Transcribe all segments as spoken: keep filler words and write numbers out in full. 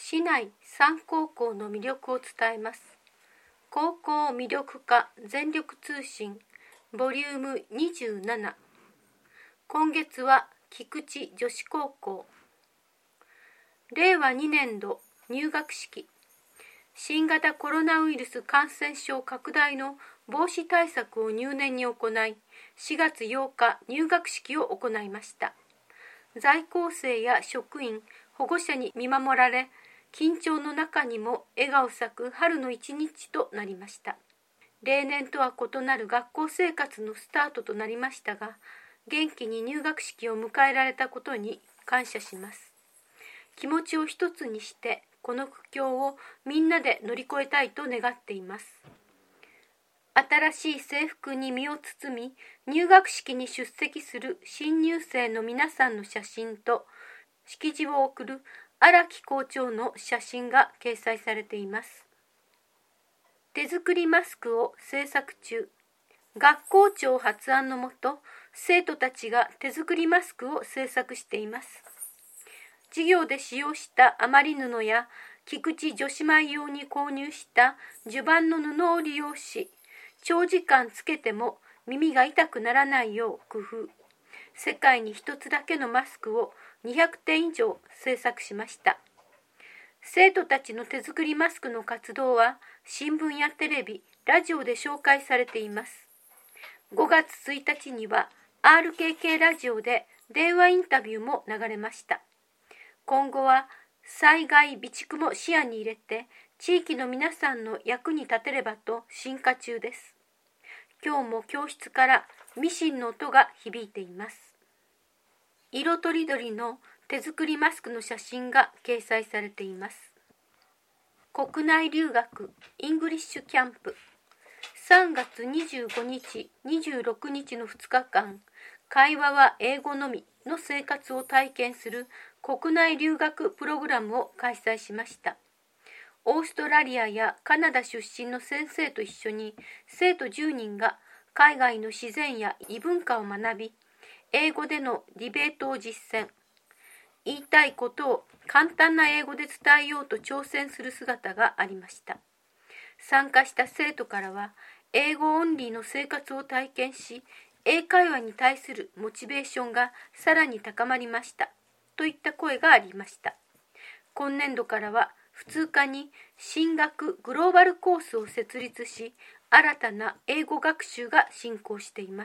市内さん高校の魅力を伝えます。高校魅力化全力通信ボリュームにじゅうなな。今月は菊池女子高校。れいわにねん度入学式。新型コロナウイルス感染症拡大の防止対策を入念に行い、しがつようか入学式を行いました。在校生や職員、保護者に見守られ、緊張の中にも笑顔咲く春の一日となりました。例年とは異なる学校生活のスタートとなりましたが、元気に入学式を迎えられたことに感謝します。気持ちを一つにして、この苦境をみんなで乗り越えたいと願っています。新しい制服に身を包み、入学式に出席する新入生の皆さんの写真と、式辞を送る荒木校長の写真が掲載されています。手作りマスクを制作中。学校長発案のもと、生徒たちが手作りマスクを制作しています。授業で使用した余り布や菊池女子舞用に購入した襦袢の布を利用し、長時間つけても耳が痛くならないよう工夫。世界に一つだけのマスクをにひゃくてん以上制作しました。生徒たちの手作りマスクの活動は新聞やテレビ、ラジオで紹介されています。ごがつついたちには アールケーケー ラジオで電話インタビューも流れました。今後は災害備蓄も視野に入れて地域の皆さんの役に立てればと進化中です。今日も教室からミシンの音が響いています。色とりどりの手作りマスクの写真が掲載されています。国内留学イングリッシュキャンプ。さんがつにじゅうごにち、にじゅうろくにちのふつかかん、会話は英語のみの生活を体験する国内留学プログラムを開催しました。オーストラリアやカナダ出身の先生と一緒に生徒じゅうにんが海外の自然や異文化を学び、英語でのディベートを実践。言いたいことを簡単な英語で伝えようと挑戦する姿がありました。参加した生徒からは、英語オンリーの生活を体験し、英会話に対するモチベーションがさらに高まりましたといった声がありました。今年度からは普通科に進学グローバルコースを設立し、新たな英語学習が進行しています。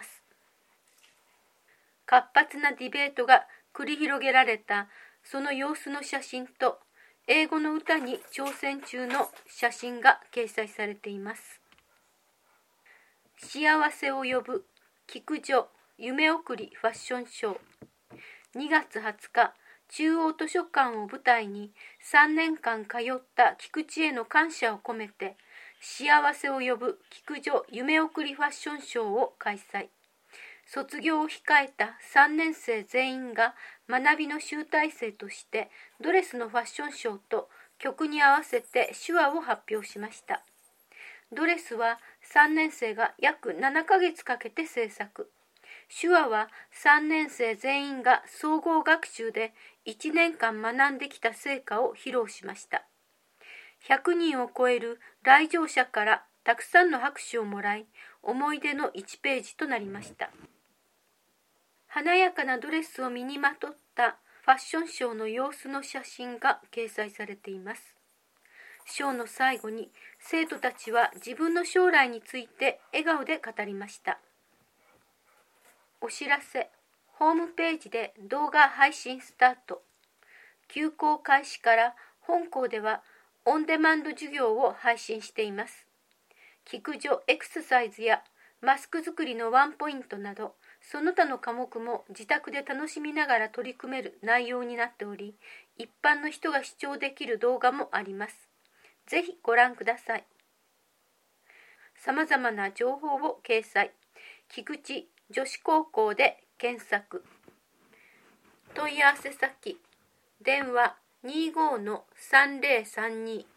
活発なディベートが繰り広げられたその様子の写真と、英語の歌に挑戦中の写真が掲載されています。幸せを呼ぶ菊女夢送りファッションショー。にがつはつか、中央図書館を舞台にさんねんかん通った菊池への感謝を込めて、幸せを呼ぶ菊女夢送りファッションショーを開催。卒業を控えたさんねんせい全員が学びの集大成としてドレスのファッションショーと曲に合わせて手話を発表しました。ドレスはさんねんせいが約ななかげつかけて制作。手話はさんねんせい全員が総合学習でいちねんかん学んできた成果を披露しました。ひゃくにんを超える来場者からたくさんの拍手をもらい、思い出のいちページとなりました。華やかなドレスを身にまとったファッションショーの様子の写真が掲載されています。ショーの最後に生徒たちは自分の将来について笑顔で語りました。お知らせ、ホームページで動画配信スタート。休校開始から本校ではオンデマンド授業を配信しています。菊女エクササイズやマスク作りのワンポイントなど、その他の科目も自宅で楽しみながら取り組める内容になっており、一般の人が視聴できる動画もあります。ぜひご覧ください。さまざまな情報を掲載。菊池女子高校で検索。問い合わせ先、電話 にじゅうごのさんぜろさんに